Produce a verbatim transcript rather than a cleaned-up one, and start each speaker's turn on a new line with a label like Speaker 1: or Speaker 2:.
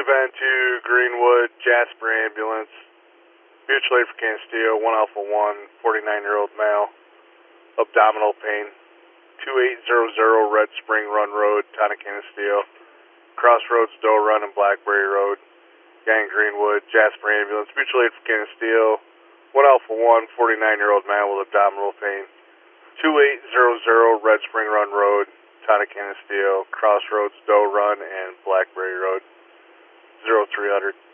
Speaker 1: Van two, Greenwood, Jasper Ambulance, mutual aid for Canasteo, one Alpha one, forty-nine-year-old male, abdominal pain, two eight zero zero Red Spring Run Road, town of Canasteo, Crossroads, Doe Run, and Blackberry Road, Gang Greenwood, Jasper Ambulance, mutual aid for Canasteo, one Alpha one, forty-nine-year-old male with abdominal pain, two eight zero zero Red Spring Run Road, town of Canasteo, Crossroads, Doe Run, and Blackberry Road, zero three hundred.